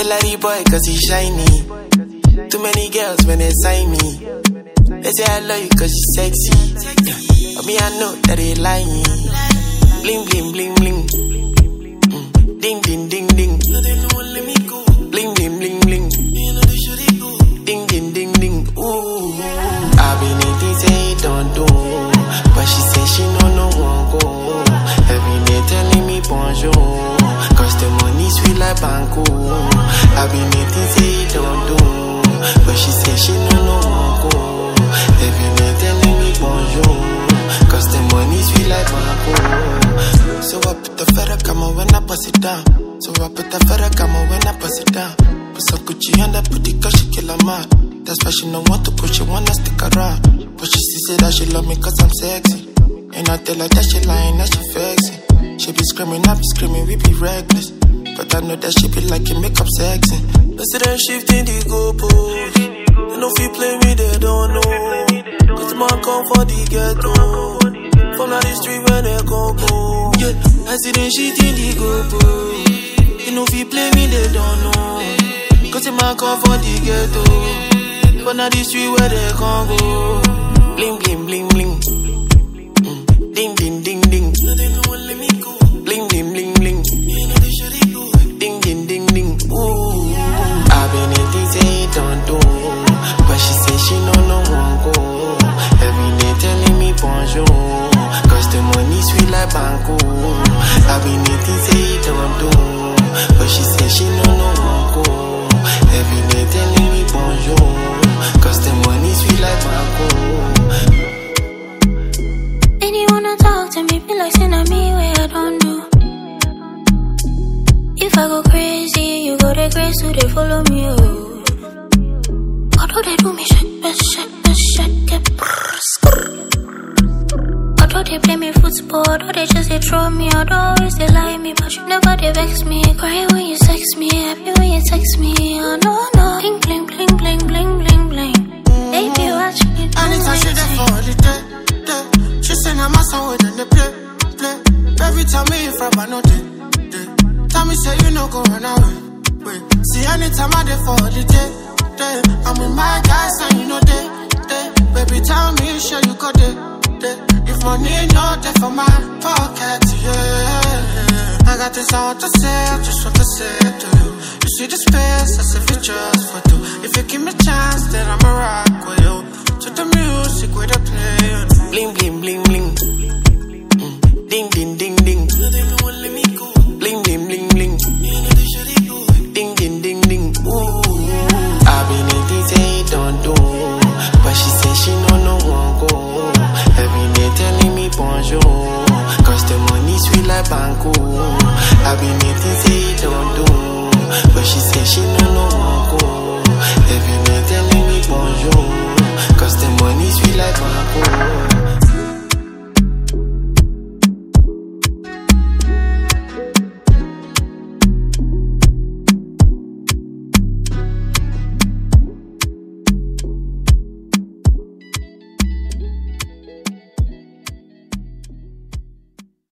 salary boy cause he shiny. Too many girls when they sign me. They say I love you cause you sexy. But me I know that they lying. Bling bling bling bling. Ding ding ding ding. Bling bling bling bling. Ding ding ding ding. Ooh. I been eating say don't do, but she say she no one go. Every day telling me bonjour, cause the money sweet like banco. I been eating say don't do, but she say she no one go. Every day telling me bonjour, cause the money sweet like banco. So I put the feather camera when I pass it down. So I put the feather camera when I pass it down. Put some Gucci on that booty cause she kill a man. That's why she don't want to go, she wanna stick around. But she still say that she love me cause I'm sexy. And I tell her that she lying, that she flexing. She be screaming, I be screaming, we be reckless. But I know that she be liking makeup sexy. President shifting the goalpost. They know if you play me, they don't know. Cause the man come for the ghetto. From the street where they go. Yeah, president shifting the goalpost. They know if you play me, they don't know. Cause the man come for the ghetto. From the street where they can go. Bling bling bling bling. Ding ding ding ding. Bling bling bling bling. Ding ding ding ding. Ooh. I been eating say don't do, but she say she no one go. Every day telling me bonjour, cause the money sweet like banco. I been eating say don't do, but she say she no one go. Every day telling me bonjour, cause the money sweet like banco. Talk to me, be like saying to me where I don't do. If I go crazy, you go there crazy, so they follow me. Oh. Although they do me shake, get although they play me football, although they just they throw me out, always they lie me, but you never they vex me. Cry when you sex me, happy when you text me. Oh no, bling bling bling bling bling bling bling. Baby, watch me. Anytime she there for the day. She say I'm a son with the play. Every time me from I know day. Tell me say you no go run away. Wait. See anytime I there for the day. I'm with my guys and you know day. Baby tell me sure you go day. If money no day for my pocket, yeah. I got this I want to say, I just want to say it to you. You see the space, I say it just for two. If you give me a chance, then I'ma rock with you. To the music with the play. Bling bling bling bling. Ding ding ding ding. Bling bling bling bling. Ding ding ding ding. Ooh. I been eating say don't do, but she say she no one go. Every day telling me bonjour, cause the money sweet like banco. I been eating say don't do, but she say she no